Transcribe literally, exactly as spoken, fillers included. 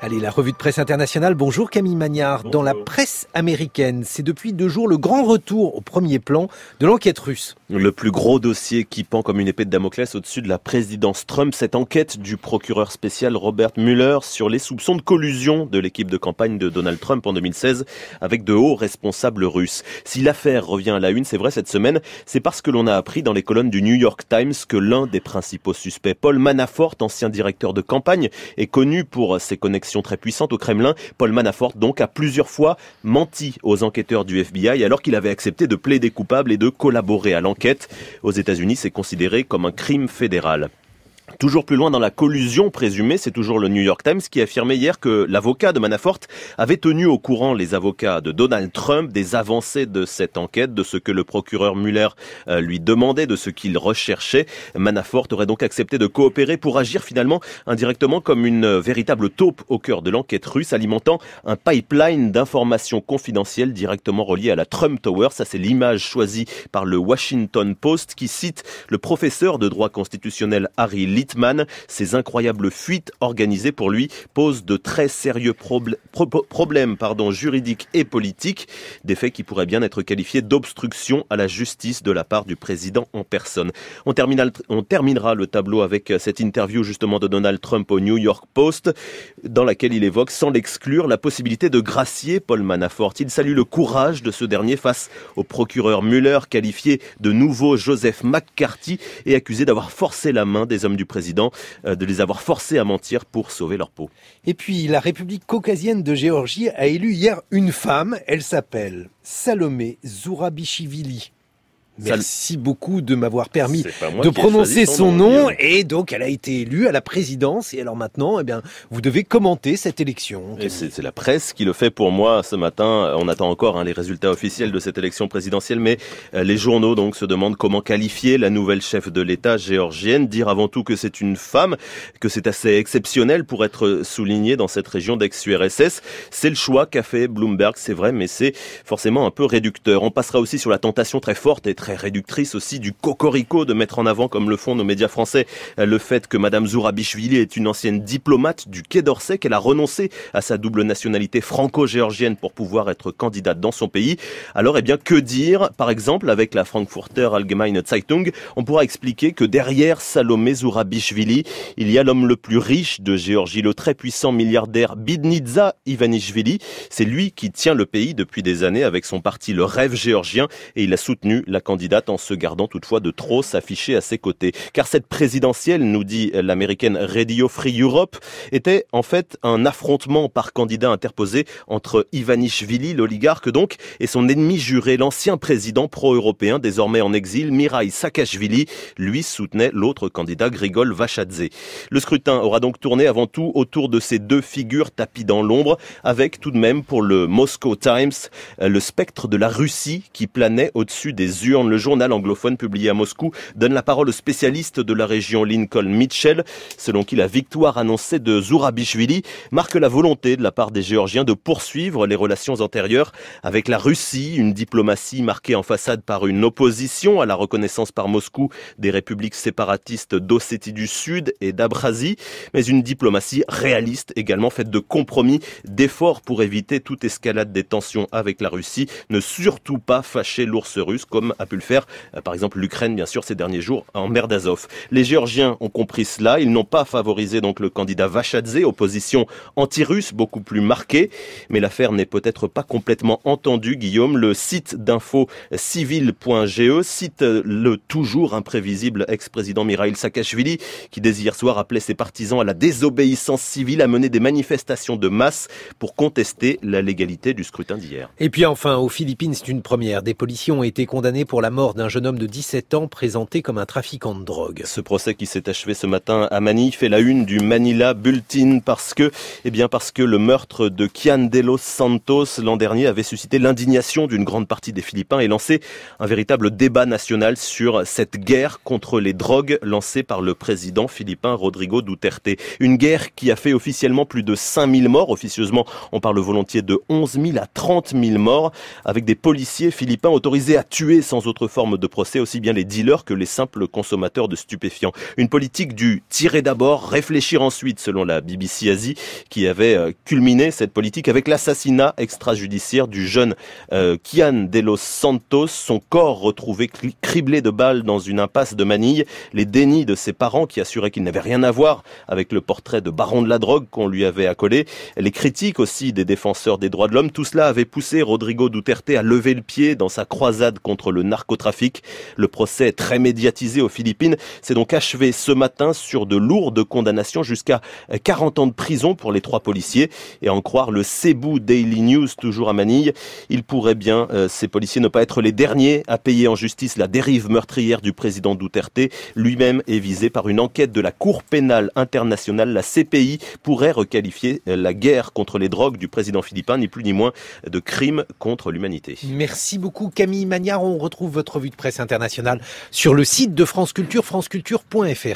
Allez, la revue de presse internationale. Bonjour Camille Magnard. Bonjour. Dans la presse américaine, c'est depuis deux jours le grand retour au premier plan de l'enquête russe. Le plus gros dossier qui pend comme une épée de Damoclès au-dessus de la présidence Trump, cette enquête du procureur spécial Robert Mueller sur les soupçons de collusion de l'équipe de campagne de Donald Trump en deux mille seize avec de hauts responsables russes. Si l'affaire revient à la une, c'est vrai cette semaine, c'est parce que l'on a appris dans les colonnes du New York Times que l'un des principaux suspects, Paul Manafort, ancien directeur de campagne, est connu pour ses connexions très puissante au Kremlin. Paul Manafort donc a plusieurs fois menti aux enquêteurs du F B I alors qu'il avait accepté de plaider coupable et de collaborer à l'enquête. Aux États-Unis, c'est considéré comme un crime fédéral. Toujours plus loin dans la collusion présumée, c'est toujours le New York Times qui affirmait hier que l'avocat de Manafort avait tenu au courant les avocats de Donald Trump des avancées de cette enquête, de ce que le procureur Mueller euh, lui demandait, de ce qu'il recherchait. Manafort aurait donc accepté de coopérer pour agir finalement indirectement comme une véritable taupe au cœur de l'enquête russe, alimentant un pipeline d'informations confidentielles directement reliées à la Trump Tower. Ça, c'est l'image choisie par le Washington Post qui cite le professeur de droit constitutionnel Harry Litman. Ces incroyables fuites organisées pour lui posent de très sérieux probl- pro- problèmes pardon, juridiques et politiques, des faits qui pourraient bien être qualifiés d'obstruction à la justice de la part du président en personne. On, termina, on terminera le tableau avec cette interview justement de Donald Trump au New York Post, dans laquelle il évoque sans l'exclure la possibilité de gracier Paul Manafort. Il salue le courage de ce dernier face au procureur Mueller, qualifié de nouveau Joseph McCarthy et accusé d'avoir forcé la main des hommes du président, euh, de les avoir forcés à mentir pour sauver leur peau. Et puis, la République caucasienne de Géorgie a élu hier une femme. Elle s'appelle Salomé Zourabichvili. Merci beaucoup de m'avoir permis de prononcer son, son nom. nom. Et donc, elle a été élue à la présidence. Et alors maintenant, eh bien, vous devez commenter cette élection. Et c'est, c'est la presse qui le fait pour moi ce matin. On attend encore hein, les résultats officiels de cette élection présidentielle. Mais euh, les journaux donc se demandent comment qualifier la nouvelle chef de l'État géorgienne. Dire avant tout que c'est une femme, que c'est assez exceptionnel pour être souligné dans cette région d'ex-U R S S. C'est le choix qu'a fait Bloomberg, c'est vrai, mais c'est forcément un peu réducteur. On passera aussi sur la tentation très forte et très réductrice aussi du cocorico de mettre en avant, comme le font nos médias français, le fait que Madame Zourabichvili est une ancienne diplomate du Quai d'Orsay, qu'elle a renoncé à sa double nationalité franco-géorgienne pour pouvoir être candidate dans son pays. Alors, eh bien, que dire? Par exemple, avec la Frankfurter Allgemeine Zeitung, on pourra expliquer que derrière Salomé Zourabichvili, il y a l'homme le plus riche de Géorgie, le très puissant milliardaire Bidnitsa Ivanishvili. C'est lui qui tient le pays depuis des années avec son parti Le Rêve géorgien et il a soutenu la candidate en se gardant toutefois de trop s'afficher à ses côtés. Car cette présidentielle, nous dit l'américaine Radio Free Europe, était en fait un affrontement par candidat interposé entre Ivanishvili, l'oligarque donc, et son ennemi juré, l'ancien président pro-européen, désormais en exil, Mikhail Saakashvili. Lui soutenait l'autre candidat, Grigol Vachadze. Le scrutin aura donc tourné avant tout autour de ces deux figures tapies dans l'ombre, avec tout de même pour le Moscow Times, le spectre de la Russie qui planait au-dessus des urnes. Le journal anglophone publié à Moscou donne la parole au spécialiste de la région Lincoln Mitchell, selon qui la victoire annoncée de Zourabichvili marque la volonté de la part des Géorgiens de poursuivre les relations antérieures avec la Russie, une diplomatie marquée en façade par une opposition à la reconnaissance par Moscou des républiques séparatistes d'Ossétie du Sud et d'Abkhazie, mais une diplomatie réaliste également faite de compromis, d'efforts pour éviter toute escalade des tensions avec la Russie, ne surtout pas fâcher l'ours russe comme a pu le faire, euh, par exemple l'Ukraine bien sûr ces derniers jours en mer d'Azov. Les Géorgiens ont compris cela, ils n'ont pas favorisé donc le candidat Vachadze, opposition anti-russe beaucoup plus marquée, mais l'affaire n'est peut-être pas complètement entendue, Guillaume. Le site d'info civil point g e cite le toujours imprévisible ex-président Mikhail Saakashvili qui dès hier soir appelait ses partisans à la désobéissance civile, à mener des manifestations de masse pour contester la légalité du scrutin d'hier. Et puis enfin, aux Philippines, c'est une première. Des policiers ont été condamné pour la mort d'un jeune homme de dix-sept ans présenté comme un trafiquant de drogue. Ce procès qui s'est achevé ce matin à Manille fait la une du Manila Bulletin parce que, eh bien parce que le meurtre de Kian de los Santos l'an dernier avait suscité l'indignation d'une grande partie des Philippins et lancé un véritable débat national sur cette guerre contre les drogues lancée par le président philippin Rodrigo Duterte. Une guerre qui a fait officiellement plus de cinq mille morts. Officieusement, on parle volontiers de onze mille à trente mille morts avec des policiers philippins autorisés à tuer sans autres formes de procès, aussi bien les dealers que les simples consommateurs de stupéfiants. Une politique du tirer d'abord, réfléchir ensuite, selon la B B C Asie, qui avait culminé cette politique avec l'assassinat extrajudiciaire du jeune euh, Kian de los Santos, son corps retrouvé criblé de balles dans une impasse de Manille, les dénis de ses parents qui assuraient qu'il n'avait rien à voir avec le portrait de baron de la drogue qu'on lui avait accolé, les critiques aussi des défenseurs des droits de l'homme, tout cela avait poussé Rodrigo Duterte à lever le pied dans sa croisade contre le narcotrafic. Le procès très médiatisé aux Philippines s'est donc achevé ce matin sur de lourdes condamnations jusqu'à quarante ans de prison pour les trois policiers. Et à en croire le Cebu Daily News, toujours à Manille, il pourrait bien, euh, ces policiers, ne pas être les derniers à payer en justice la dérive meurtrière du président Duterte. Lui-même est visé par une enquête de la Cour pénale internationale. La C P I pourrait requalifier la guerre contre les drogues du président philippin, ni plus ni moins, de crime contre l'humanité. Merci beaucoup Camille Magnard. On retrouve votre revue de presse internationale sur le site de France Culture, franceculture point f r.